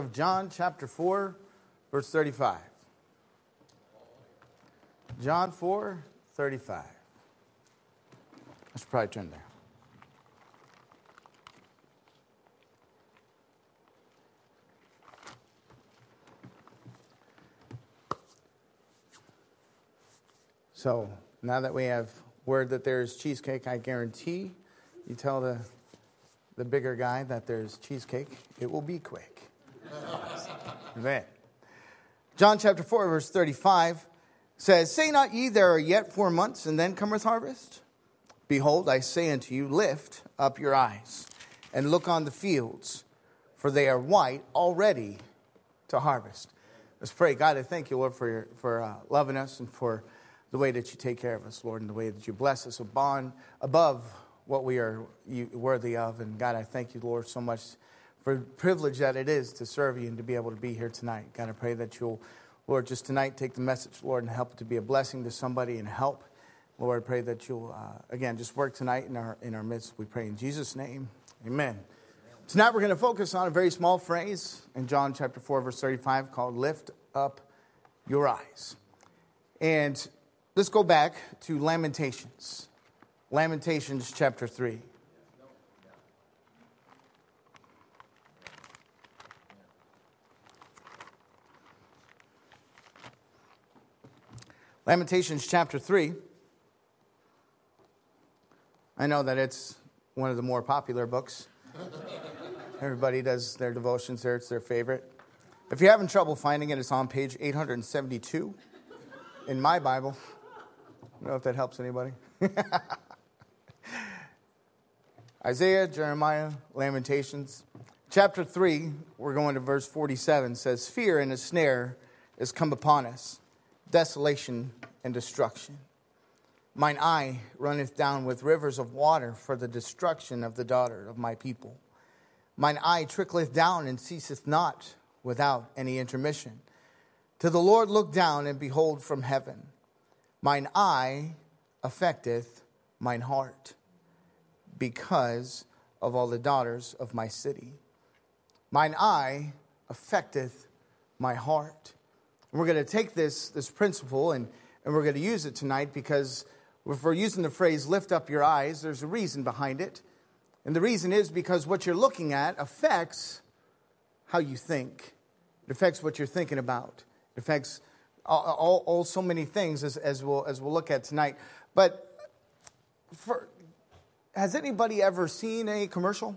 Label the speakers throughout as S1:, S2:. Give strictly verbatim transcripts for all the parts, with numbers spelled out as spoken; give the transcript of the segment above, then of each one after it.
S1: Of John chapter four, verse thirty-five. John four, thirty-five. I should probably turn there. So, now that we have word that there's cheesecake, I guarantee you tell the, the bigger guy that there's cheesecake, it will be quick. Amen. John chapter four, verse thirty-five says, "Say not ye, there are yet four months, and then cometh harvest? Behold, I say unto you, lift up your eyes, and look on the fields, for they are white already to harvest." Let's pray. God, I thank you, Lord, for your, for uh, loving us and for the way that you take care of us, Lord, and the way that you bless us above, above what we are worthy of. And God, I thank you, Lord, so much for the privilege that it is to serve you and to be able to be here tonight. God, I pray that you'll, Lord, just tonight take the message, Lord, and help it to be a blessing to somebody and help. Lord, I pray that you'll, uh, again, just work tonight in our in our midst. We pray in Jesus' name. Amen. Tonight we're going to focus on a very small phrase in John chapter four, verse thirty-five called lift up your eyes. And let's go back to Lamentations. Lamentations chapter three. Lamentations chapter three. I know that it's one of the more popular books. Everybody does their devotions there. It's their favorite. If you're having trouble finding it, it's on page eight hundred seventy-two in my Bible. I don't know if that helps anybody. Isaiah, Jeremiah, Lamentations. Chapter three, we're going to verse forty-seven, says, "Fear and a snare is come upon us, desolation and destruction. Mine eye runneth down with rivers of water for the destruction of the daughter of my people. Mine eye trickleth down and ceaseth not without any intermission. To the Lord look down and behold from heaven. Mine eye affecteth mine heart, because of all the daughters of my city. Mine eye affecteth my heart." And we're going to take this, this principle and, and we're going to use it tonight, because if we're using the phrase lift up your eyes, there's a reason behind it. And the reason is because what you're looking at affects how you think. It affects what you're thinking about. It affects all, all, all so many things as, as, we'll, as we'll look at tonight. But for, has anybody ever seen a commercial?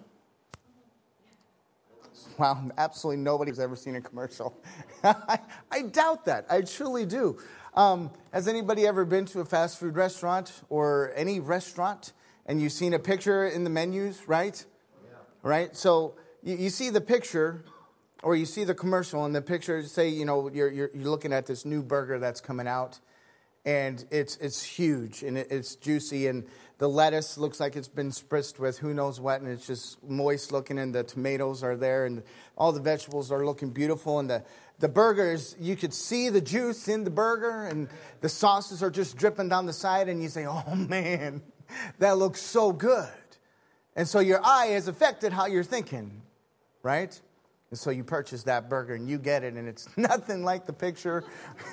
S1: Wow, absolutely nobody's ever seen a commercial. I, I doubt that. I truly do. Um, has anybody ever been to a fast food restaurant or any restaurant and you've seen a picture in the menus, right? Yeah. Right? So you, you see the picture or you see the commercial, and the picture, say, you know, you're, you're, you're looking at this new burger that's coming out, and it's it's huge and it, it's juicy, and the lettuce looks like it's been spritzed with who knows what, and it's just moist looking, and the tomatoes are there, and all the vegetables are looking beautiful, and the, the burgers, you could see the juice in the burger, and the sauces are just dripping down the side, and you say, oh man, that looks so good. And so your eye has affected how you're thinking, right? And so you purchase that burger and you get it, and it's nothing like the picture.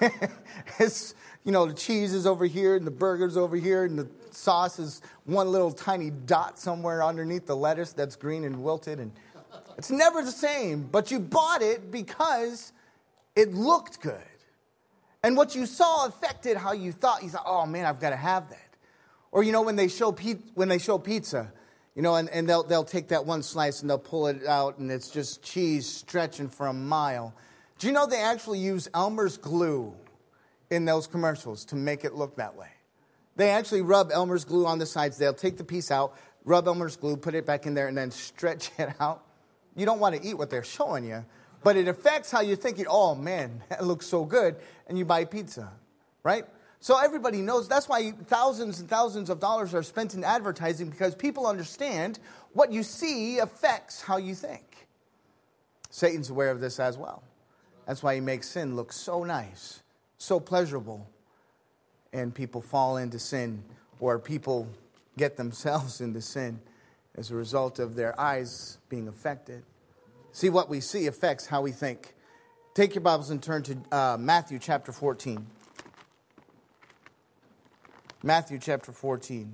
S1: It's, you know, the cheese is over here and the burger's over here, and the sauce is one little tiny dot somewhere underneath the lettuce that's green and wilted, and it's never the same. But you bought it because it looked good. And what you saw affected how you thought. You thought, oh man, I've got to have that. Or, you know, when they show pe- when they show pizza, you know, and, and they'll they'll take that one slice and they'll pull it out, and it's just cheese stretching for a mile. Do you know they actually use Elmer's glue in those commercials to make it look that way? They actually rub Elmer's glue on the sides. They'll take the piece out, rub Elmer's glue, put it back in there, and then stretch it out. You don't want to eat what they're showing you, but it affects how you're thinking, oh man, that looks so good, and you buy pizza, right? So everybody knows. That's why thousands and thousands of dollars are spent in advertising, because people understand what you see affects how you think. Satan's aware of this as well. That's why he makes sin look so nice, so pleasurable, and people fall into sin, or people get themselves into sin as a result of their eyes being affected. See, what we see affects how we think. Take your Bibles and turn to uh, Matthew chapter fourteen. Matthew chapter fourteen.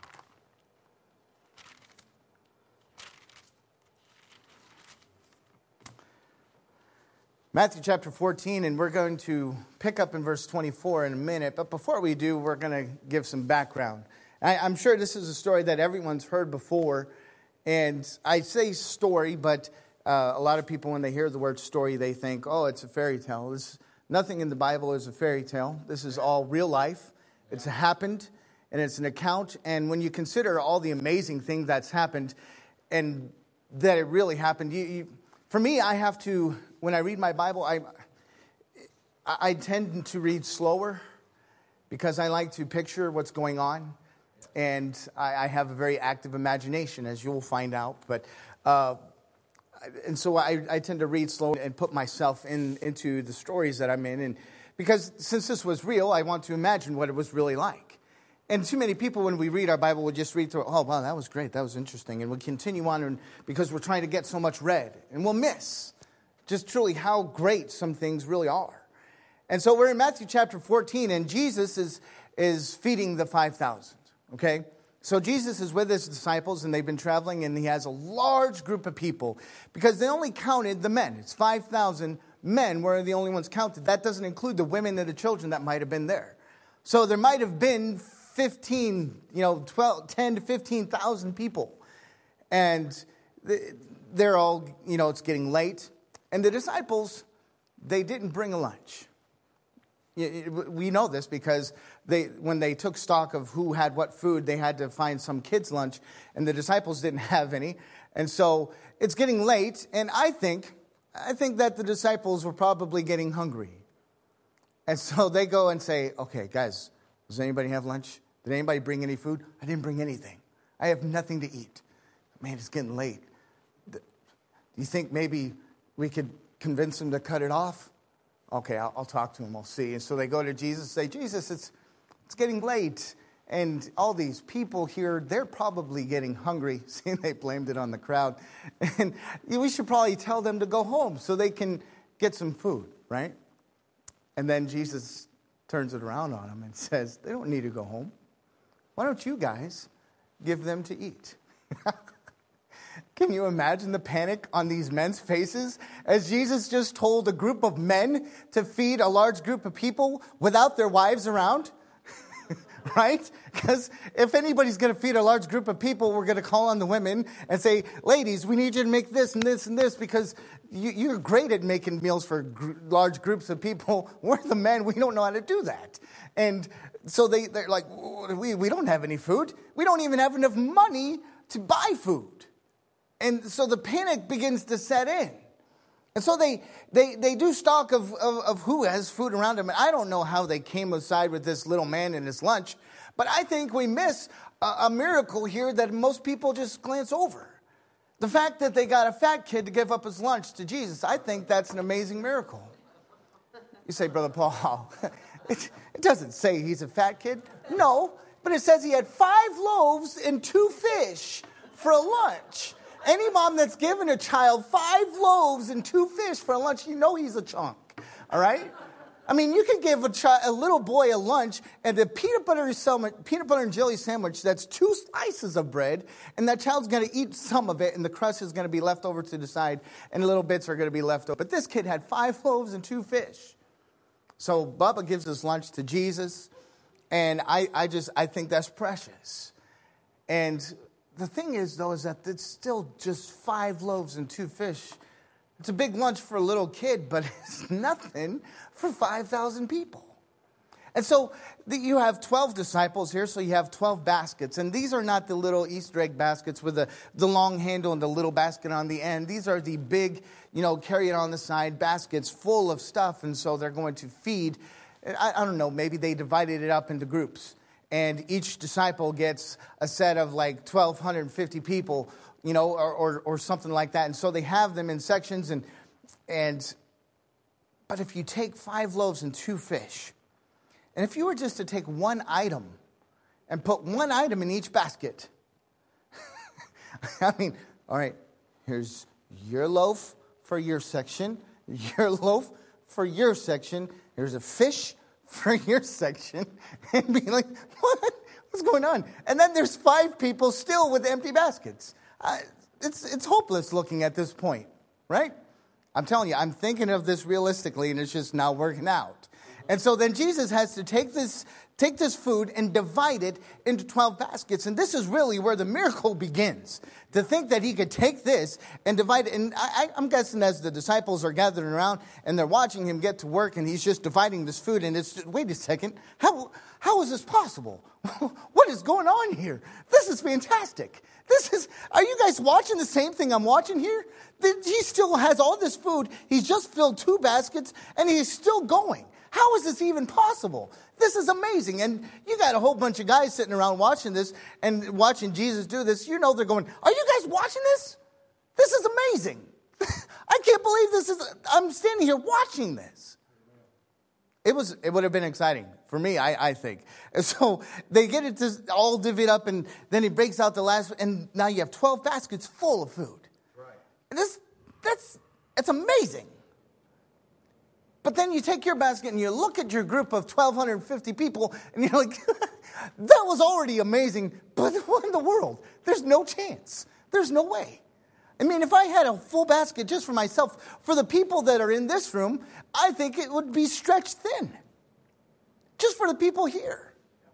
S1: Matthew chapter fourteen, and we're going to pick up in verse twenty-four in a minute. But before we do, we're going to give some background. I, I'm sure this is a story that everyone's heard before. And I say story, but uh, a lot of people, when they hear the word story, they think, oh, it's a fairy tale. This, nothing in the Bible is a fairy tale. This is all real life. It's happened, and it's an account. And when you consider all the amazing things that's happened, and that it really happened, you, you, for me, I have to, when I read my Bible, I, I tend to read slower because I like to picture what's going on. And I, I have a very active imagination, as you'll find out. But uh, and so I, I tend to read slow and put myself in into the stories that I'm in. And because since this was real, I want to imagine what it was really like. And too many people, when we read our Bible, will just read through, oh, wow, that was great, that was interesting. And we'll continue on and, because we're trying to get so much read. And we'll miss just truly how great some things really are. And so we're in Matthew chapter fourteen, and Jesus is, is feeding the five thousand. Okay, so Jesus is with his disciples, and they've been traveling, and he has a large group of people because they only counted the men. It's five thousand men were the only ones counted. That doesn't include the women and the children that might have been there. So there might have been fifteen, you know, twelve, ten to fifteen thousand people. And they're all, you know, it's getting late. And the disciples, they didn't bring a lunch. We know this because they, when they took stock of who had what food, they had to find some kids' lunch, and the disciples didn't have any. And so it's getting late, and I think, I think that the disciples were probably getting hungry. And so they go and say, okay, guys, does anybody have lunch? Did anybody bring any food? I didn't bring anything. I have nothing to eat. Man, it's getting late. Do you think maybe we could convince them to cut it off? Okay, I'll, I'll talk to him. We'll see. And so they go to Jesus and say, Jesus, it's it's getting late. And all these people here, they're probably getting hungry. See, they blamed it on the crowd. And we should probably tell them to go home so they can get some food, right? And then Jesus turns it around on them and says, they don't need to go home. Why don't you guys give them to eat? Can you imagine the panic on these men's faces as Jesus just told a group of men to feed a large group of people without their wives around? Right? Because if anybody's going to feed a large group of people, we're going to call on the women and say, ladies, we need you to make this and this and this because you, you're great at making meals for gr- large groups of people. We're the men. We don't know how to do that. And so they, they're like, we, we don't have any food. We don't even have enough money to buy food. And so the panic begins to set in. And so they they, they do stock of, of, of who has food around them. And I don't know how they came aside with this little man and his lunch. But I think we miss a, a miracle here that most people just glance over. The fact that they got a fat kid to give up his lunch to Jesus, I think that's an amazing miracle. You say, Brother Paul, it, it doesn't say he's a fat kid. No, but it says he had five loaves and two fish for a lunch. Any mom that's given a child five loaves and two fish for lunch, you know he's a chunk, all right? I mean, you can give a, chi- a little boy a lunch and a peanut butter, sandwich, peanut butter and jelly sandwich that's two slices of bread, and that child's going to eat some of it, and the crust is going to be left over to the side, and the little bits are going to be left over. But this kid had five loaves and two fish. So Bubba gives his lunch to Jesus, and I, I just, I think that's precious. And the thing is, though, is that it's still just five loaves and two fish. It's a big lunch for a little kid, but it's nothing for five thousand people. And so you have twelve disciples here, so you have twelve baskets. And these are not the little Easter egg baskets with the, the long handle and the little basket on the end. These are the big, you know, carry it on the side baskets full of stuff. And so they're going to feed. I, I don't know, maybe they divided it up into groups. And each disciple gets a set of like twelve fifty people, you know, or, or or something like that. And so they have them in sections. And and but if you take five loaves and two fish, and if you were just to take one item and put one item in each basket, I mean, all right, here's your loaf for your section, your loaf for your section. There's a fish for your section. And be like, what? What's going on? And then there's five people still with empty baskets. Uh, it's, it's hopeless looking at this point, right? I'm telling you, I'm thinking of this realistically, and it's just not working out. And so then Jesus has to take this take this food and divide it into twelve baskets. And this is really where the miracle begins. To think that he could take this and divide it. And I, I'm guessing as the disciples are gathering around and they're watching him get to work and he's just dividing this food. And it's, wait a second, how how is this possible? What is going on here? This is fantastic. This is, are you guys watching the same thing I'm watching here? He still has all this food. He's just filled two baskets and he's still going. How is this even possible? This is amazing. And you got a whole bunch of guys sitting around watching this and watching Jesus do this. You know they're going, are you guys watching this? This is amazing. I can't believe this is, I'm standing here watching this. It was. It would have been exciting for me, I, I think. And so they get it to all divvied up, and then he breaks out the last, and now you have twelve baskets full of food. Right. And this, that's, it's amazing. But then you take your basket and you look at your group of twelve fifty people, and you're like, that was already amazing, but what in the world? There's no chance. There's no way. I mean, if I had a full basket just for myself, for the people that are in this room, I think it would be stretched thin. Just for the people here.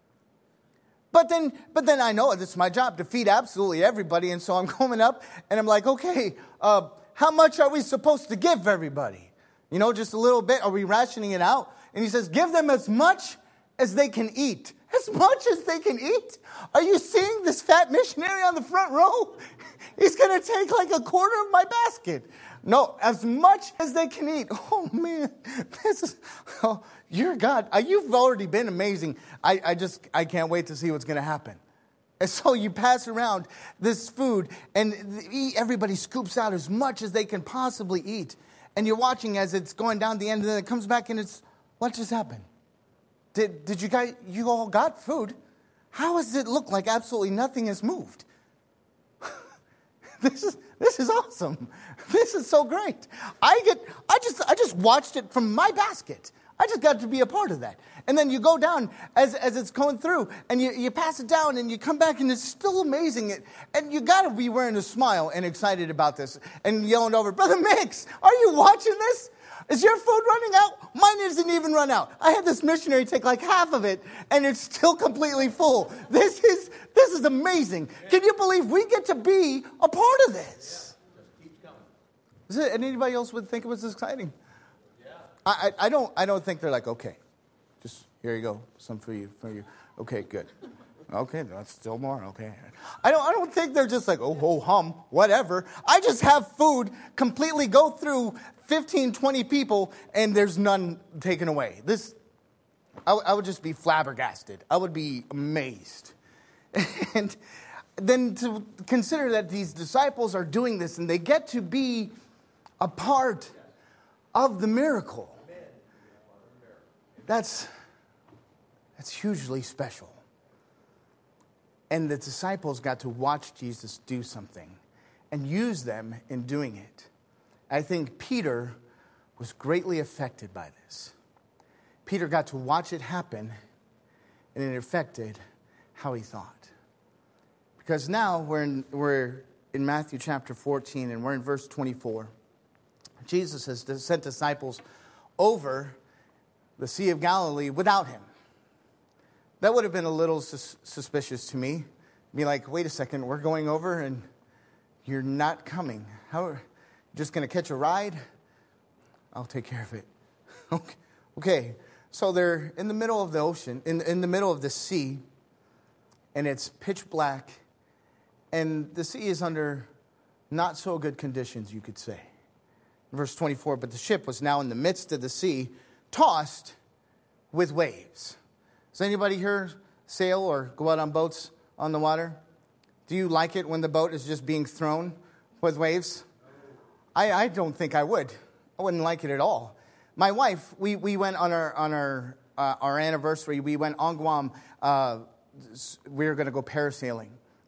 S1: But then, but then I know it's my job to feed absolutely everybody, and so I'm coming up, and I'm like, okay, uh, how much are we supposed to give everybody? You know, just a little bit. Are we rationing it out? And he says, give them as much as they can eat. As much as they can eat? Are you seeing this fat missionary on the front row? He's going to take like a quarter of my basket. No, as much as they can eat. Oh, man. This is, oh, you're God. Uh, you've already been amazing. I, I just, I can't wait to see what's going to happen. And so you pass around this food, and everybody scoops out as much as they can possibly eat. And you're watching as it's going down the end, and then it comes back, and it's, what just happened? Did did you guys, you all got food? How does it look like absolutely nothing has moved? This is this is awesome. This is so great. I get I just I just watched it from my basket. I just got to be a part of that. And then you go down as, as it's going through, and you, you pass it down, and you come back, and it's still amazing. And you got to be wearing a smile and excited about this, and yelling over, Brother Mix, are you watching this? Is your food running out? Mine isn't even run out. I had this missionary take like half of it, and it's still completely full. This is this is amazing. Can you believe we get to be a part of this? Is it anybody else would think it was exciting? Yeah. I, I I don't I don't think they're like, okay, just here you go, some for you for you. Okay, good. Okay, that's still more. Okay, I don't. I don't think they're just like, oh, ho, hum, whatever. I just have food completely go through fifteen, twenty people, and there's none taken away. This, I, I would just be flabbergasted. I would be amazed, and then to consider that these disciples are doing this, and they get to be a part of the miracle. That's that's hugely special. And the disciples got to watch Jesus do something and use them in doing it. I think Peter was greatly affected by this. Peter got to watch it happen, and it affected how he thought. Because now we're in, we're in Matthew chapter fourteen, and we're in verse twenty-four. Jesus has sent disciples over the Sea of Galilee without him. That would have been a little sus- suspicious to me. Be like, wait a second, we're going over and you're not coming. How, you're just going to catch a ride? I'll take care of it. Okay. Okay. So they're in the middle of the ocean, in, in the middle of the sea, and it's pitch black, and the sea is under not so good conditions, you could say. Verse twenty-four, but the ship was now in the midst of the sea, tossed with waves. Does anybody here sail or go out on boats on the water? Do you like it when the boat is just being thrown with waves? I, I don't think I would. I wouldn't like it at all. My wife, we, we went on our on our uh, our anniversary. We went on Guam. Uh, we were going to go parasailing,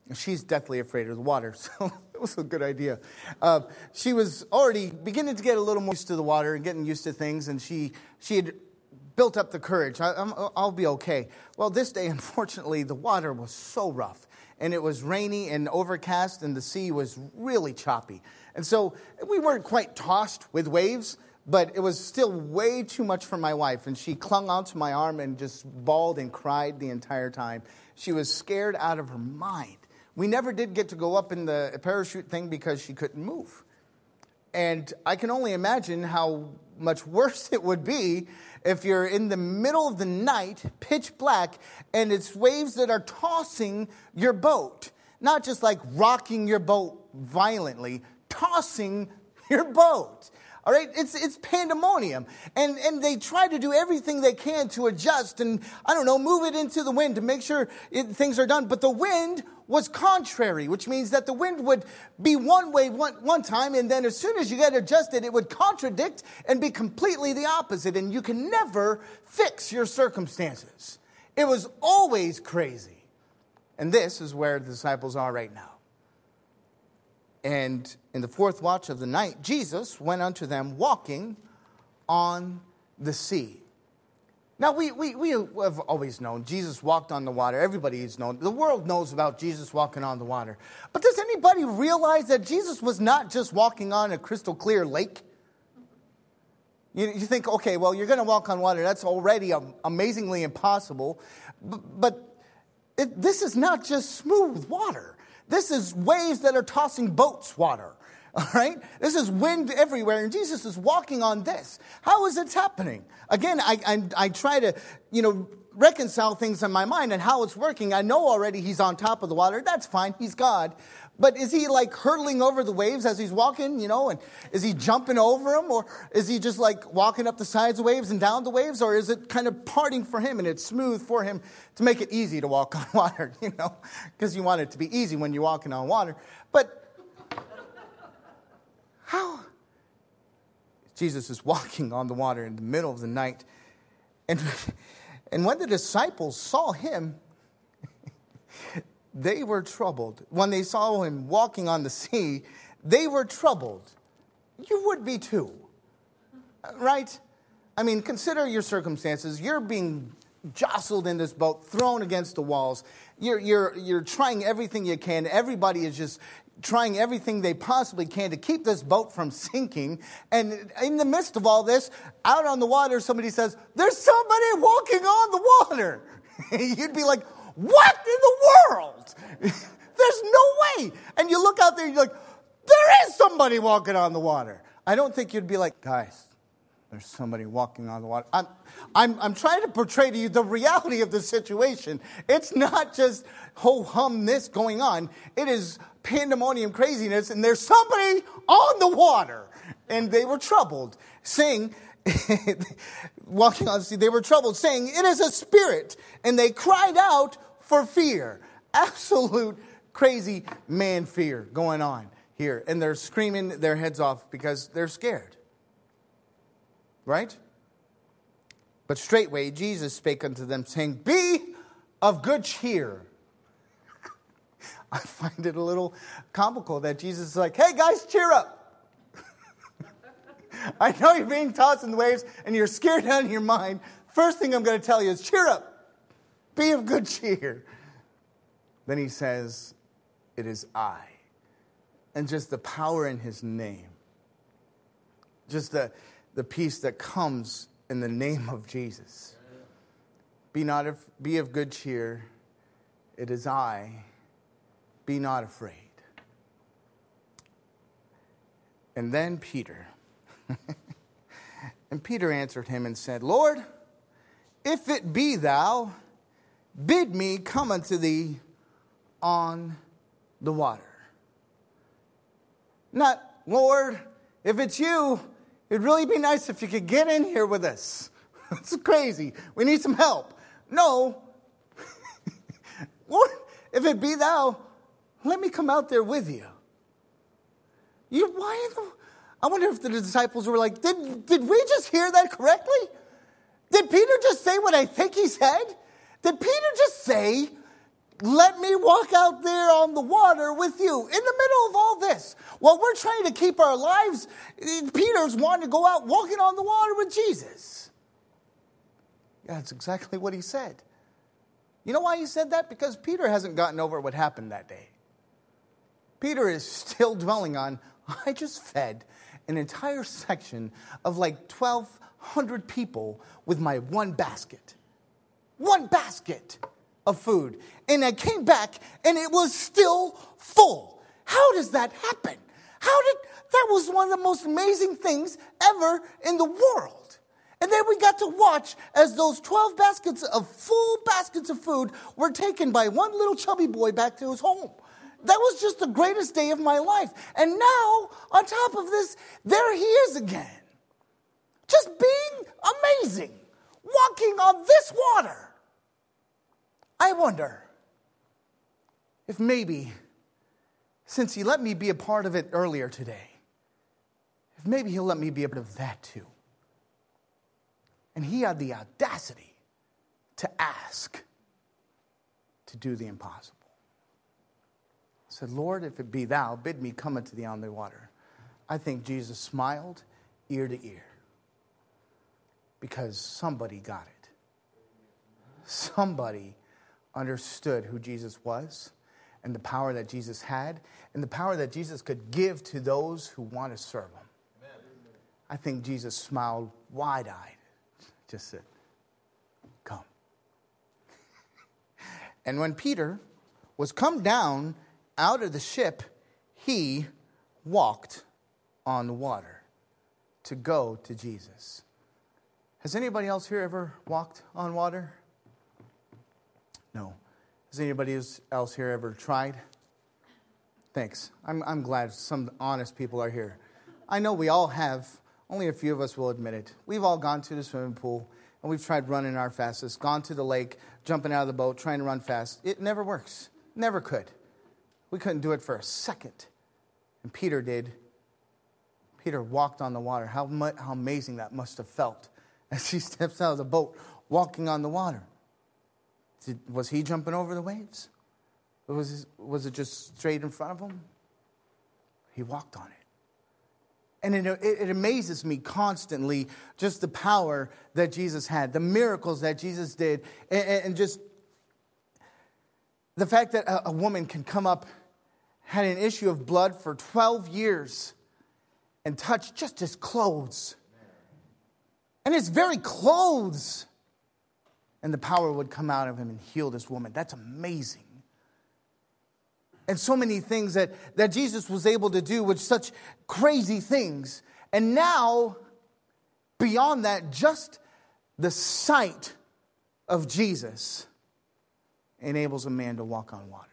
S1: she's deathly afraid of the water, so it was a good idea. Uh, she was already beginning to get a little more used to the water and getting used to things, and she she had built up the courage. I, I'm, I'll be okay. Well, this day, unfortunately, the water was so rough, and it was rainy and overcast, and the sea was really choppy. And so we weren't quite tossed with waves, but it was still way too much for my wife, and she clung onto my arm and just bawled and cried the entire time. She was scared out of her mind. We never did get to go up in the parachute thing because she couldn't move. And I can only imagine how much worse it would be if you're in the middle of the night, pitch black, and it's waves that are tossing your boat. Not just like rocking your boat violently, tossing your boat. All right, it's it's pandemonium. And and they try to do everything they can to adjust and, I don't know, move it into the wind to make sure it, things are done. But the wind was contrary, which means that the wind would be one way one, one time, and then as soon as you get adjusted, it would contradict and be completely the opposite. And you can never fix your circumstances. It was always crazy. And this is where the disciples are right now. And in the fourth watch of the night, Jesus went unto them walking on the sea. Now, we, we, we have always known Jesus walked on the water. Everybody has known. The world knows about Jesus walking on the water. But does anybody realize that Jesus was not just walking on a crystal clear lake? You, you think, okay, well, you're going to walk on water. That's already amazingly impossible. But, but it, this is not just smooth water. This is waves that are tossing boats water. All right? This is wind everywhere, and Jesus is walking on this. How is it happening? Again, I, I, I try to, you know, reconcile things in my mind and how it's working. I know already he's on top of the water. That's fine. He's God. But is he like hurtling over the waves as he's walking, you know, and is he jumping over them? Or is he just like walking up the sides of waves and down the waves? Or is it kind of parting for him and it's smooth for him to make it easy to walk on water, you know, because you want it to be easy when you're walking on water. But how? Jesus is walking on the water in the middle of the night. And, and when the disciples saw him, they were troubled. When they saw him walking on the sea, they were troubled. You would be too, right? I mean, consider your circumstances. You're being jostled in this boat, thrown against the walls. You're, you're, you're trying everything you can. Everybody is just trying everything they possibly can to keep this boat from sinking. And in the midst of all this, out on the water, somebody says, there's somebody walking on the water. You'd be like, what in the world? There's no way. And you look out there and you're like, there is somebody walking on the water. I don't think you'd be like, guys, there's somebody walking on the water. I'm, I'm, I'm trying to portray to you the reality of the situation. It's not just ho-humness going on. It is pandemonium craziness, and there's somebody on the water. And they were troubled, saying, walking on the sea, they were troubled, saying, it is a spirit. And they cried out for fear. Absolute crazy man fear going on here. And they're screaming their heads off because they're scared. Right? But straightway Jesus spake unto them, saying, be of good cheer. I find it a little comical that Jesus is like, hey guys, cheer up. I know you're being tossed in the waves and you're scared out of your mind. First thing I'm going to tell you is cheer up. Be of good cheer. Then he says, it is I. And just the power in his name. Just the, the peace that comes in the name of Jesus. Be not of, be of good cheer. It is I. Be not afraid. And then Peter. And Peter answered him and said, Lord, if it be thou, bid me come unto thee on the water. Not, Lord, if it's you, it'd really be nice if you could get in here with us. It's crazy. We need some help. No. Lord, if it be thou, let me come out there with you. You, why in the, I wonder if the disciples were like, did, did we just hear that correctly? Did Peter just say what I think he said? Did Peter just say, let me walk out there on the water with you. In the middle of all this, while we're trying to keep our lives, Peter's wanting to go out walking on the water with Jesus. Yeah, that's exactly what he said. You know why he said that? Because Peter hasn't gotten over what happened that day. Peter is still dwelling on, I just fed an entire section of like twelve hundred people with my one basket. One basket of food. And I came back and it was still full. How does that happen? How did, that was one of the most amazing things ever in the world. And then we got to watch as those twelve baskets of full baskets of food were taken by one little chubby boy back to his home. That was just the greatest day of my life. And now, on top of this, there he is again. Just being amazing. Walking on this water. I wonder if maybe, since he let me be a part of it earlier today, if maybe he'll let me be a part of that too. And he had the audacity to ask to do the impossible. I said, Lord, if it be thou, bid me come unto thee on the water. I think Jesus smiled ear to ear because somebody got it. Somebody understood who Jesus was and the power that Jesus had and the power that Jesus could give to those who want to serve him. Amen. I think Jesus smiled wide-eyed, just said, come. And when Peter was come down out of the ship, he walked on the water to go to Jesus. Has anybody else here ever walked on water? No. Has anybody else here ever tried? Thanks. I'm, I'm glad some honest people are here. I know we all have. Only a few of us will admit it. We've all gone to the swimming pool, and we've tried running our fastest, gone to the lake, jumping out of the boat, trying to run fast. It never works. Never could. We couldn't do it for a second. And Peter did. Peter walked on the water. How much, how amazing that must have felt as he steps out of the boat, walking on the water. Did, was he jumping over the waves? Or was, his, was it just straight in front of him? He walked on it. And it, it, it amazes me constantly just the power that Jesus had, the miracles that Jesus did, and, and just the fact that a, a woman can come up, had an issue of blood for twelve years, and touch just his clothes. And his very clothes. And the power would come out of him and heal this woman. That's amazing. And so many things that, that Jesus was able to do with such crazy things. And now, beyond that, just the sight of Jesus enables a man to walk on water.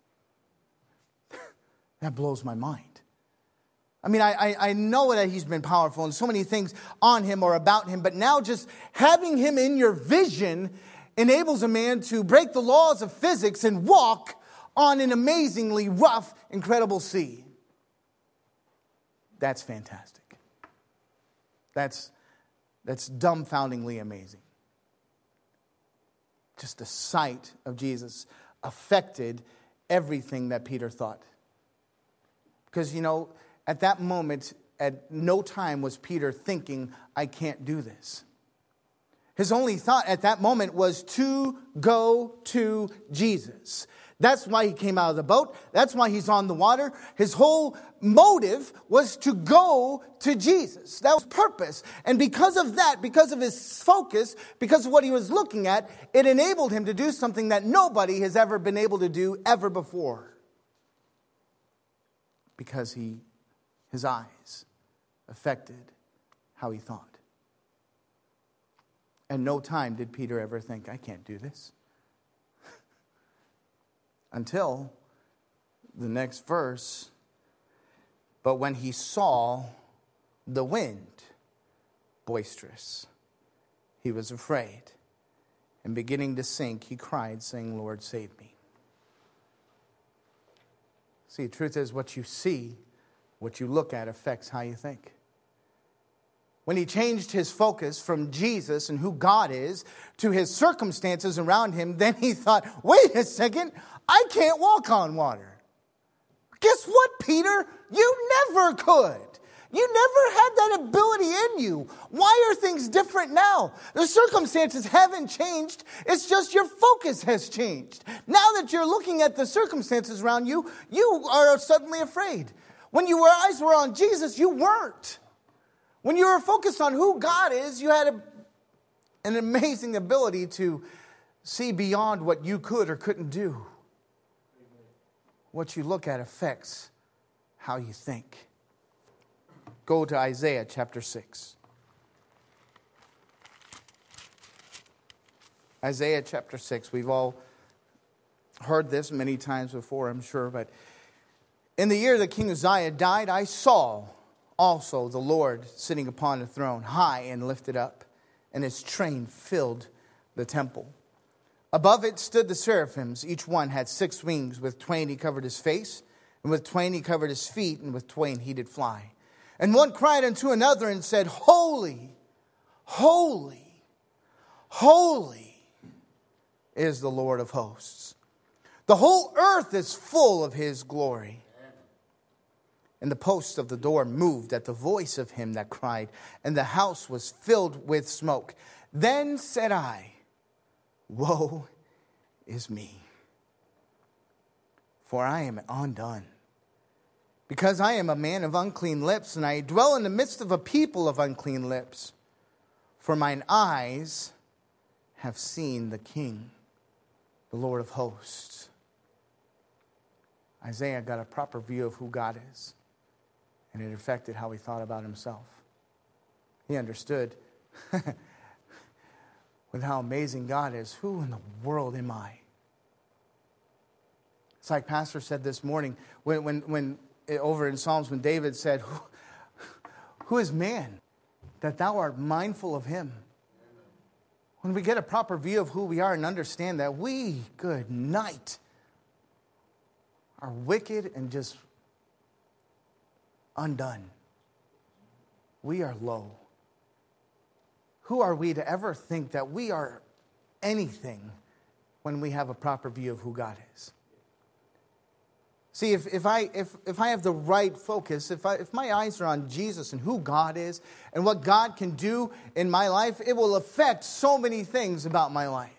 S1: That blows my mind. I mean, I, I, I know that he's been powerful and so many things on him or about him, but now just having him in your vision enables a man to break the laws of physics and walk on an amazingly rough, incredible sea. That's fantastic. That's, that's dumbfoundingly amazing. Just the sight of Jesus affected everything that Peter thought. Because, you know, at that moment, at no time was Peter thinking, I can't do this. His only thought at that moment was to go to Jesus. That's why he came out of the boat. That's why he's on the water. His whole motive was to go to Jesus. That was purpose. And because of that, because of his focus, because of what he was looking at, it enabled him to do something that nobody has ever been able to do ever before. Because he, his eyes affected how he thought. And no time did Peter ever think, I can't do this. Until the next verse. But when he saw the wind boisterous, he was afraid. And beginning to sink, he cried, saying, Lord, save me. See, the truth is what you see, what you look at affects how you think. when he changed his focus from Jesus and who God is to his circumstances around him, then he thought, wait a second, I can't walk on water. Guess what, Peter? You never could. You never had that ability in you. Why are things different now? The circumstances haven't changed. It's just your focus has changed. Now that you're looking at the circumstances around you, you are suddenly afraid. When your eyes were on Jesus, you weren't. When you were focused on who God is, you had a, an amazing ability to see beyond what you could or couldn't do. What you look at affects how you think. Go to Isaiah chapter six. Isaiah chapter six. We've all heard this many times before, I'm sure. But in the year that King Uzziah died, I saw also the Lord sitting upon a throne, high and lifted up, and his train filled the temple. Above it stood the seraphims. Each one had six wings. With twain he covered his face, and with twain he covered his feet, and with twain he did fly. And one cried unto another and said, Holy, holy, holy is the Lord of hosts. The whole earth is full of his glory. And the posts of the door moved at the voice of him that cried, and the house was filled with smoke. Then said I, Woe is me, for I am undone. Because I am a man of unclean lips, and I dwell in the midst of a people of unclean lips. For mine eyes have seen the King, the Lord of hosts. Isaiah got a proper view of who God is, and it affected how he thought about himself. He understood with how amazing God is, who in the world am I? It's like Pastor said this morning, when, when, when over in Psalms, when David said, who, who is man that thou art mindful of him? When we get a proper view of who we are and understand that we, good night, are wicked and just undone. We are low. Who are we to ever think that we are anything when we have a proper view of who God is? See, if, if, I, if, if I have the right focus, if, I, if my eyes are on Jesus and who God is and what God can do in my life, it will affect so many things about my life.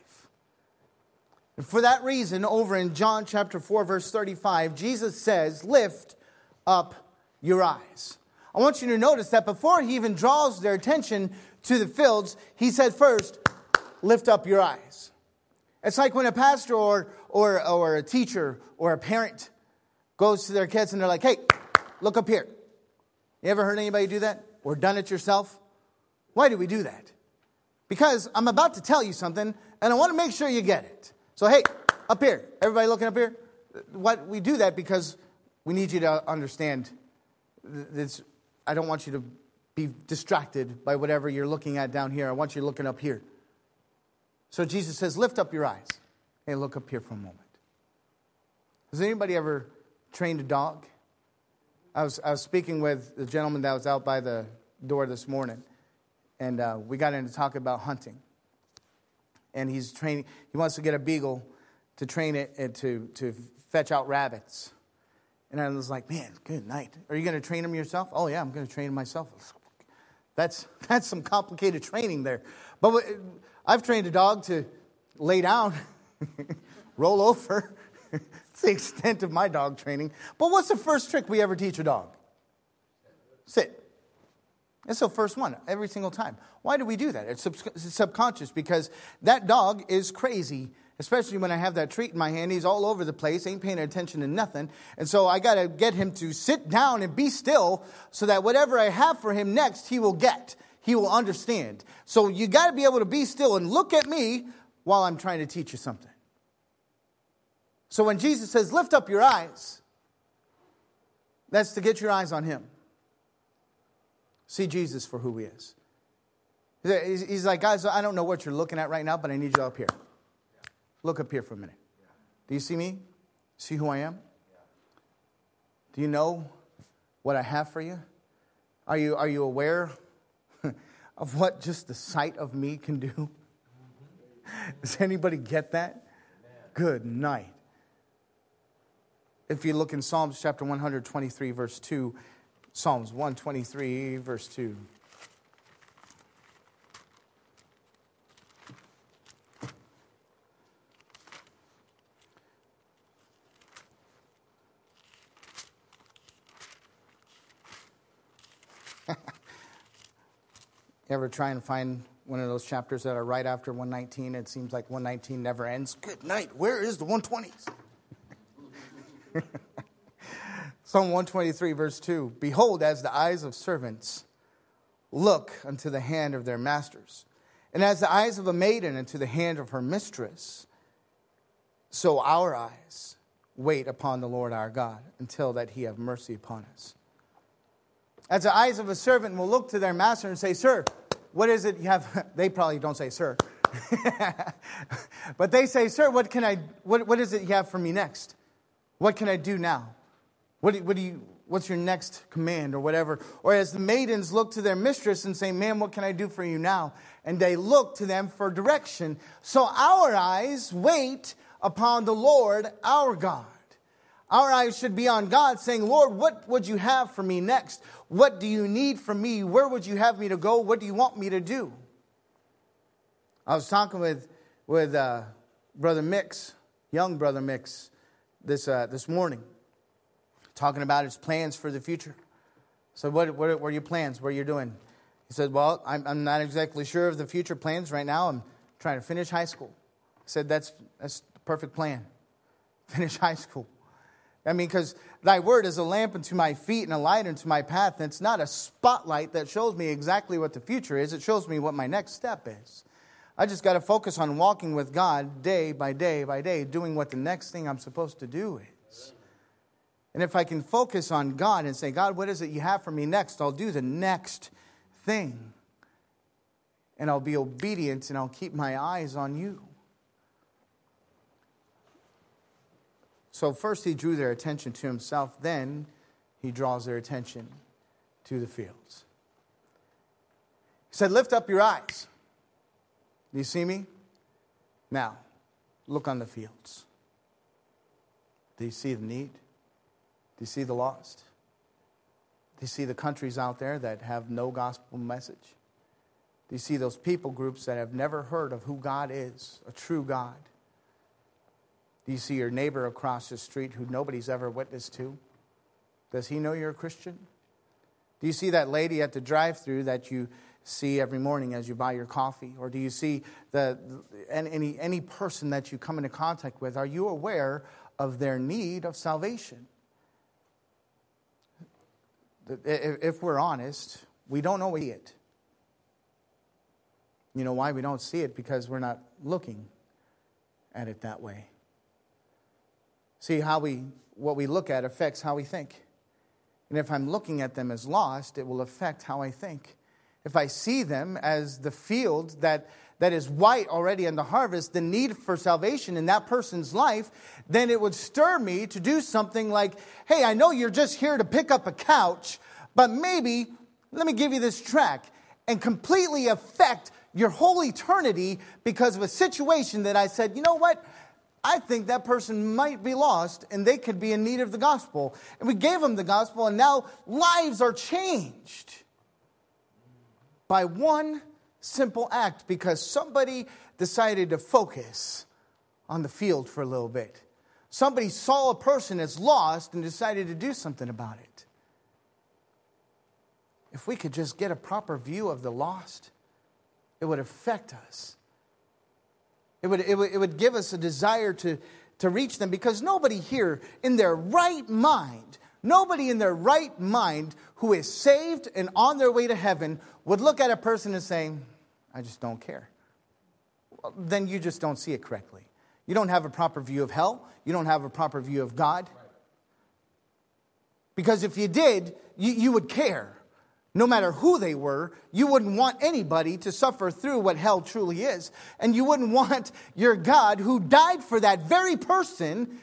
S1: And for that reason, over in John chapter four, verse thirty-five, Jesus says, lift up your eyes. I want you to notice that before he even draws their attention to the fields, he said first, lift up your eyes. It's like when a pastor or, or, or a teacher or a parent goes to their kids and they're like, hey, look up here. You ever heard anybody do that? Or done it yourself? Why do we do that? Because I'm about to tell you something and I want to make sure you get it. So, hey, up here. Everybody looking up here? What we do that because we need you to understand this. I don't want you to be distracted by whatever you're looking at down here. I want you looking up here. So Jesus says, lift up your eyes. Hey, look up here for a moment. Has anybody ever trained a dog? I was I was speaking with the gentleman that was out by the door this morning, and uh, we got into talking about hunting. And he's training. He wants to get a beagle to train it and to to fetch out rabbits. And I was like, man, good night. Are you going to train him yourself? Oh yeah, I'm going to train him myself. That's that's some complicated training there. But I've trained a dog to lay down, roll over. It's the extent of my dog training. But what's the first trick we ever teach a dog? Sit. It's the first one every single time. Why do we do that? It's, sub- it's subconscious because that dog is crazy, especially when I have that treat in my hand. He's all over the place, ain't paying attention to nothing. And so I got to get him to sit down and be still so that whatever I have for him next, he will get. He will understand. So you got to be able to be still and look at me while I'm trying to teach you something. So when Jesus says, lift up your eyes, that's to get your eyes on him. See Jesus for who he is. He's like, guys, I don't know what you're looking at right now, but I need you up here. Look up here for a minute. Do you see me? See who I am? Do you know what I have for you? Are you, are you aware of what just the sight of me can do? Does anybody get that? Good night. If you look in Psalms chapter one twenty-three, verse two, Psalms one twenty-three, verse two. You ever try and find one of those chapters that are right after one nineteen? It seems like one nineteen never ends. Good night. Where is the one twenties? Psalm one twenty-three, verse two. Behold, as the eyes of servants look unto the hand of their masters, and as the eyes of a maiden unto the hand of her mistress, so our eyes wait upon the Lord our God until that he have mercy upon us. As the eyes of a servant will look to their master and say, Sir, what is it you have? They probably don't say, Sir. But they say, Sir, what can I, what, what is it you have for me next? What can I do now? What do, what do you, what's your next command or whatever? Or as the maidens look to their mistress and say, Ma'am, what can I do for you now? And they look to them for direction. So our eyes wait upon the Lord our God. Our eyes should be on God, saying, Lord, what would you have for me next? What do you need from me? Where would you have me to go? What do you want me to do? I was talking with with uh, Brother Mix, young Brother Mix, this uh, this morning, talking about his plans for the future. So what, what, what are your plans? What are you doing? He said, well, I'm, I'm not exactly sure of the future plans right now. I'm trying to finish high school. I said, that's, that's the perfect plan. Finish high school. I mean, because thy word is a lamp unto my feet and a light unto my path. And it's not a spotlight that shows me exactly what the future is. It shows me what my next step is. I just got to focus on walking with God day by day by day, doing what the next thing I'm supposed to do is. And if I can focus on God and say, God, what is it you have for me next? I'll do the next thing. And I'll be obedient and I'll keep my eyes on you. So first he drew their attention to himself. Then he draws their attention to the fields. He said, lift up your eyes. Do you see me? Now, look on the fields. Do you see the need? Do you see the lost? Do you see the countries out there that have no gospel message? Do you see those people groups that have never heard of who God is, a true God? Do you see your neighbor across the street who nobody's ever witnessed to? Does he know you're a Christian? Do you see that lady at the drive-thru that you see every morning as you buy your coffee? Or do you see the any any person that you come into contact with? Are you aware of their need of salvation? If we're honest, we don't always see it. You know why we don't see it? Because we're not looking at it that way. See, how we what we look at affects how we think. And if I'm looking at them as lost, it will affect how I think. If I see them as the field that, that is white already in the harvest, the need for salvation in that person's life, then it would stir me to do something like, hey, I know you're just here to pick up a couch, but maybe let me give you this track and completely affect your whole eternity because of a situation that I said, you know what? I think that person might be lost and they could be in need of the gospel. And we gave them the gospel and now lives are changed by one simple act because somebody decided to focus on the field for a little bit. Somebody saw a person as lost and decided to do something about it. If we could just get a proper view of the lost, it would affect us. It would, it would, it would give us a desire to, to reach them because nobody here in their right mind, nobody in their right mind who is saved and on their way to heaven would look at a person and say, I just don't care. Well, then you just don't see it correctly. You don't have a proper view of hell. You don't have a proper view of God. Because if you did, you, you would care. No matter who they were, you wouldn't want anybody to suffer through what hell truly is. And you wouldn't want your God who died for that very person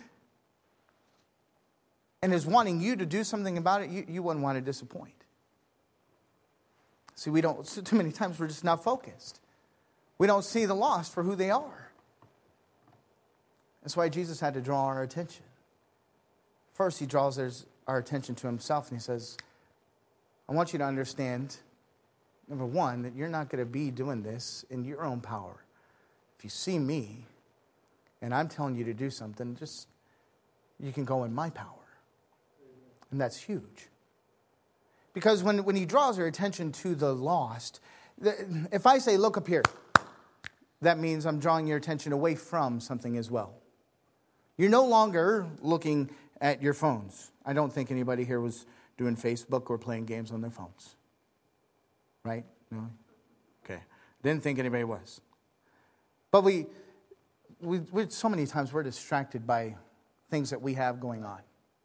S1: and is wanting you to do something about it, you, you wouldn't want to disappoint. See, we don't, too many times we're just not focused. We don't see the lost for who they are. That's why Jesus had to draw our attention. First, he draws our attention to himself, and he says, I want you to understand, number one, that you're not going to be doing this in your own power. If you see me, and I'm telling you to do something, just, you can go in my power. And that's huge. Because when, when he draws our attention to the lost, the, if I say, look up here, that means I'm drawing your attention away from something as well. You're no longer looking at your phones. I don't think anybody here was doing Facebook or playing games on their phones. Right? No? Okay. Didn't think anybody was. But we, we, we so many times we're distracted by things that we have going on.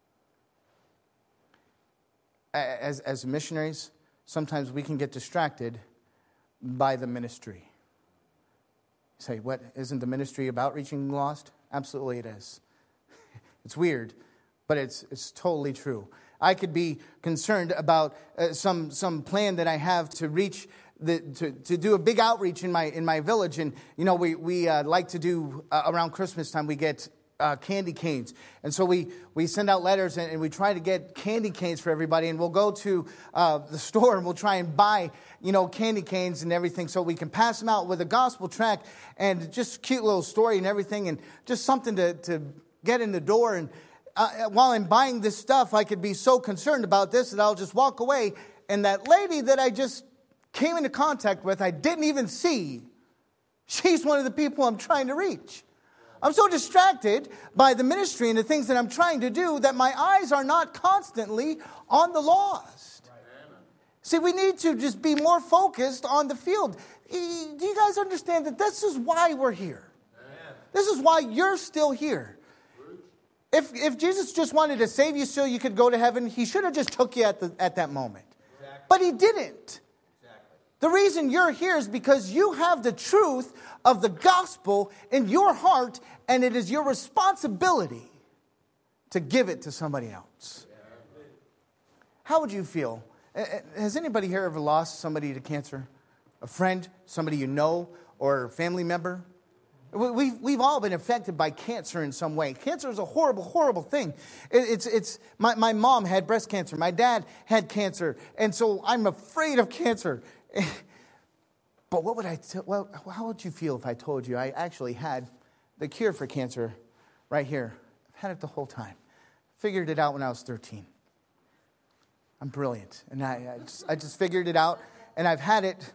S1: As, as missionaries, sometimes we can get distracted by the ministry. You say, what, isn't the ministry about reaching the lost? Absolutely it is. It's weird, but it's it's totally true. I could be concerned about uh, some some plan that I have to reach the to, to do a big outreach in my in my village, and you know we we uh, like to do uh, around Christmas time we get uh, candy canes, and so we we send out letters and, and we try to get candy canes for everybody, and we'll go to uh, the store and we'll try and buy you know candy canes and everything so we can pass them out with a gospel tract and just cute little story and everything, and just something to to get in the door. And uh, while I'm buying this stuff, I could be so concerned about this that I'll just walk away. And that lady that I just came into contact with, I didn't even see. She's one of the people I'm trying to reach. I'm so distracted by the ministry and the things that I'm trying to do that my eyes are not constantly on the lost. See, we need to just be more focused on the field. Do you guys understand that this is why we're here? This is why you're still here. If if Jesus just wanted to save you so you could go to heaven, he should have just took you at the at that moment. Exactly. But he didn't. Exactly. The reason you're here is because you have the truth of the gospel in your heart, and it is your responsibility to give it to somebody else. Yeah. How would you feel? Has anybody here ever lost somebody to cancer? A friend, somebody you know, or a family member? We've, we've all been affected by cancer in some way. Cancer is a horrible, horrible thing. It, it's, it's, my, my mom had breast cancer. My dad had cancer. And so I'm afraid of cancer. But what would I tell, well, how would you feel if I told you I actually had the cure for cancer right here? I've had it the whole time. Figured it out when I was thirteen. I'm brilliant. And I, I, just, I just figured it out. And I've had it.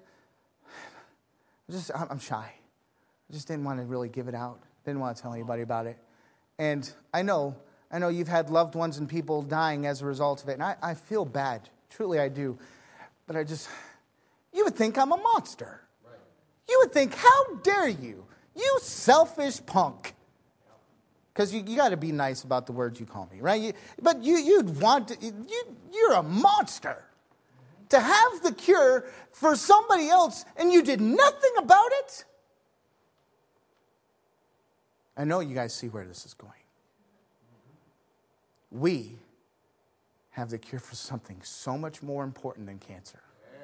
S1: Just, I'm shy. I just didn't want to really give it out. Didn't want to tell anybody about it. And I know, I know you've had loved ones and people dying as a result of it. And I, I feel bad. Truly I do. But I just, you would think I'm a monster. Right. You would think, how dare you? You selfish punk. Because you, you got to be nice about the words you call me, right? You, but you, you'd want to, you, you're a monster. To have the cure for somebody else and you did nothing about it? I know you guys see where this is going. We have the cure for something so much more important than cancer.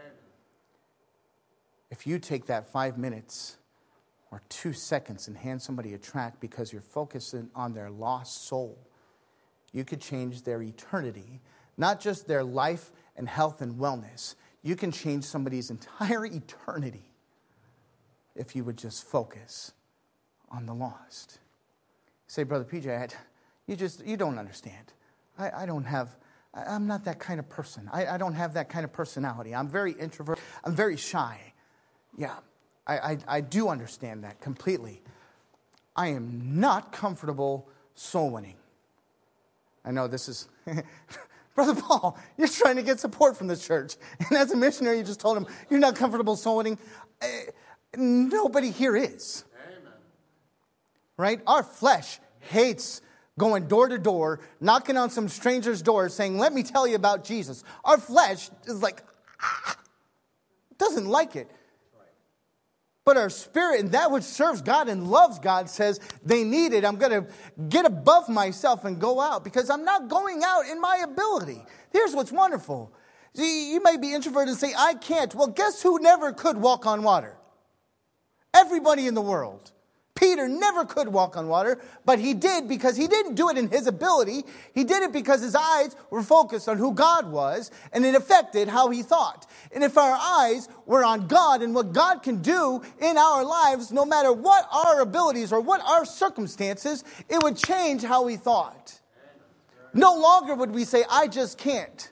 S1: If you take that five minutes or two seconds and hand somebody a tract because you're focusing on their lost soul, you could change their eternity, not just their life and health and wellness. You can change somebody's entire eternity if you would just focus on the lost. Say, Brother P J, I, you just, you don't understand. I, I don't have, I, I'm not that kind of person. I, I don't have that kind of personality. I'm very introvert. I'm very shy. Yeah, I, I, I do understand that completely. I am not comfortable soul winning. I know this is, Brother Paul, you're trying to get support from the church. And as a missionary, you just told him, you're not comfortable soul winning. Uh, nobody here is. Right? Our flesh hates going door to door, knocking on some stranger's door, saying, let me tell you about Jesus. Our flesh is like, ah, doesn't like it. But our spirit, and that which serves God and loves God, says they need it. I'm going to get above myself and go out because I'm not going out in my ability. Here's what's wonderful. See, you may be introverted and say, I can't. Well, guess who never could walk on water? Everybody in the world. Peter never could walk on water, but he did because he didn't do it in his ability. He did it because his eyes were focused on who God was, and it affected how he thought. And if our eyes were on God and what God can do in our lives, no matter what our abilities or what our circumstances, it would change how we thought. No longer would we say, I just can't.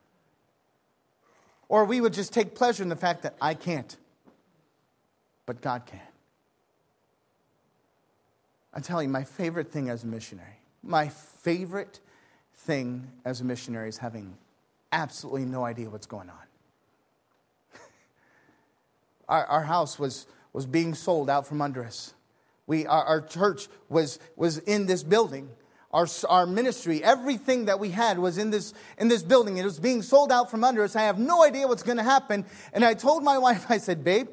S1: Or we would just take pleasure in the fact that I can't, but God can. I tell you, my favorite thing as a missionary, my favorite thing as a missionary is having absolutely no idea what's going on. our, our house was, was being sold out from under us. We, our, our church was, was in this building. Our, our ministry, everything that we had was in this, in this building. It was being sold out from under us. I have no idea what's going to happen. And I told my wife, I said, babe,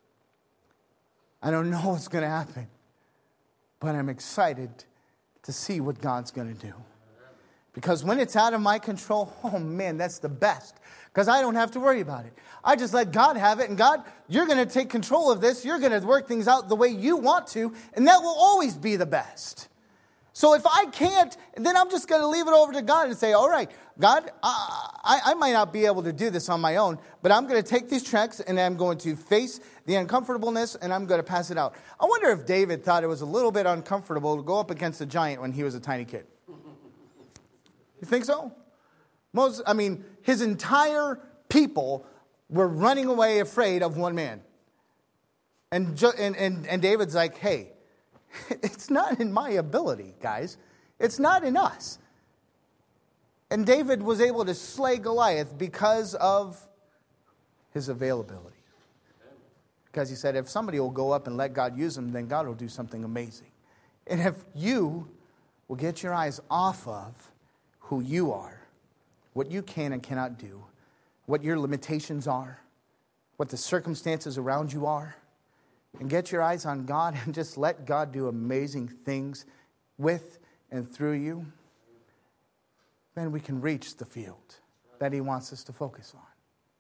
S1: I don't know what's going to happen. But I'm excited to see what God's going to do. Because when it's out of my control, oh man, that's the best. Because I don't have to worry about it. I just let God have it. And God, you're going to take control of this. You're going to work things out the way you want to. And that will always be the best. So if I can't, then I'm just going to leave it over to God and say, all right, God, I, I might not be able to do this on my own, but I'm going to take these treks and I'm going to face the uncomfortableness and I'm going to pass it out. I wonder if David thought it was a little bit uncomfortable to go up against a giant when he was a tiny kid. You think so? Most, I mean, his entire people were running away afraid of one man. And, and, and, and David's like, hey, it's not in my ability, guys. It's not in us. And David was able to slay Goliath because of his availability. Because he said, if somebody will go up and let God use them, then God will do something amazing. And if you will get your eyes off of who you are, what you can and cannot do, what your limitations are, what the circumstances around you are, and get your eyes on God and just let God do amazing things with and through you, then we can reach the field that He wants us to focus on.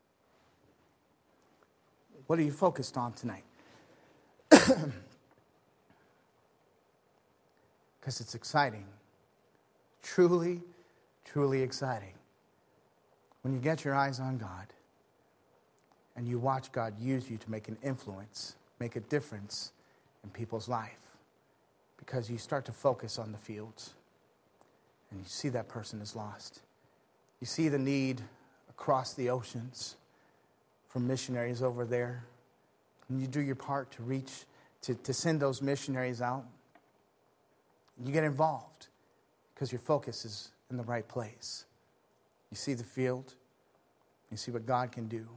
S1: What are you focused on tonight? Because it's exciting. Truly, truly exciting. When you get your eyes on God and you watch God use you to make an influence, make a difference in people's life, because you start to focus on the fields and you see that person is lost. You see the need across the oceans for missionaries over there, and you do your part to reach, to, to send those missionaries out. You get involved because your focus is in the right place. You see the field, you see what God can do.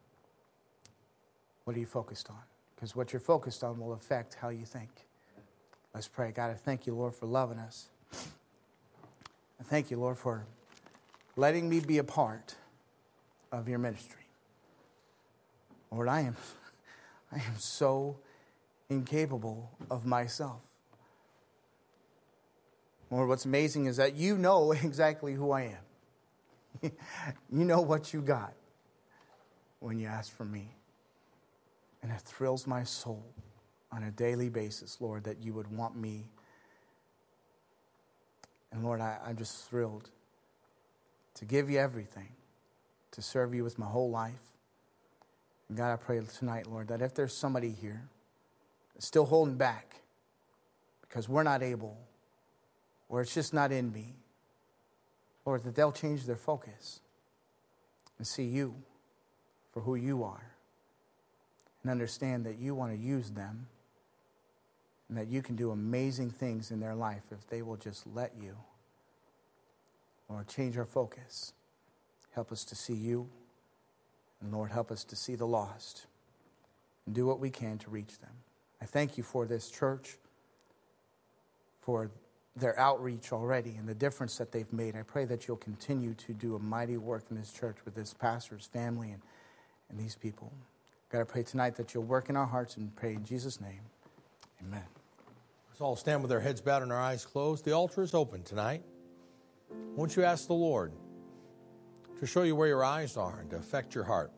S1: What are you focused on? Because what you're focused on will affect how you think. Let's pray. God, I thank you, Lord, for loving us. I thank you, Lord, for letting me be a part of your ministry. Lord, I am, I am so incapable of myself. Lord, what's amazing is that you know exactly who I am. You know what you got when you ask for me. And it thrills my soul on a daily basis, Lord, that you would want me. And Lord, I, I'm just thrilled to give you everything, to serve you with my whole life. And God, I pray tonight, Lord, that if there's somebody here that's still holding back because we're not able, or it's just not in me, Lord, that they'll change their focus and see you for who you are. And understand that you want to use them and that you can do amazing things in their life if they will just let you. Lord, change our focus. Help us to see you. And Lord, help us to see the lost and do what we can to reach them. I thank you for this church, for their outreach already and the difference that they've made. I pray that you'll continue to do a mighty work in this church with this pastor's family and, and these people. God, I pray tonight that you'll work in our hearts and pray in Jesus' name. Amen.
S2: Let's all stand with our heads bowed and our eyes closed. The altar is open tonight. Won't you ask the Lord to show you where your eyes are and to affect your heart.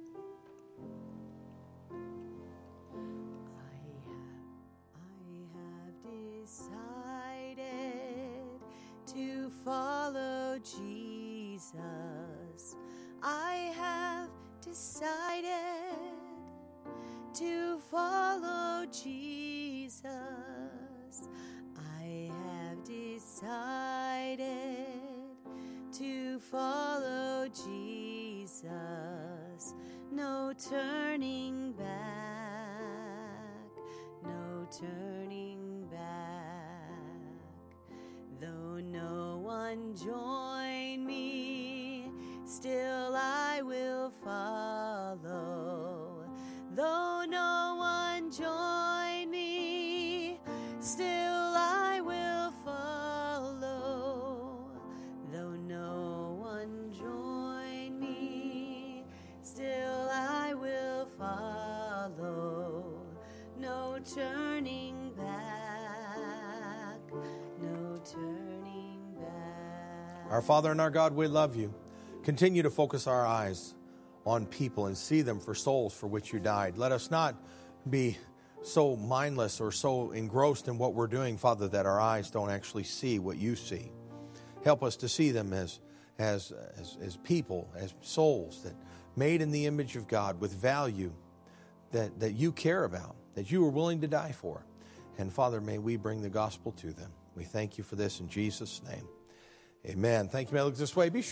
S3: Follow Jesus. I have decided to follow Jesus. I have decided to follow Jesus. No turning back, no turning back. Though no one join me, still I will follow. Though no one join me, still I will follow. Though no one join me, still I will follow. No turning back, no turning back.
S2: Our Father and our God, we love you. Continue to focus our eyes on people and see them for souls for which you died. Let us not be so mindless or so engrossed in what we're doing, Father, that our eyes don't actually see what you see. Help us to see them as, as, as, as people, as souls that made in the image of God with value that, that you care about, that you are willing to die for. And Father, may we bring the gospel to them. We thank you for this in Jesus' name. Amen. Thank you. May I look this way. Be sure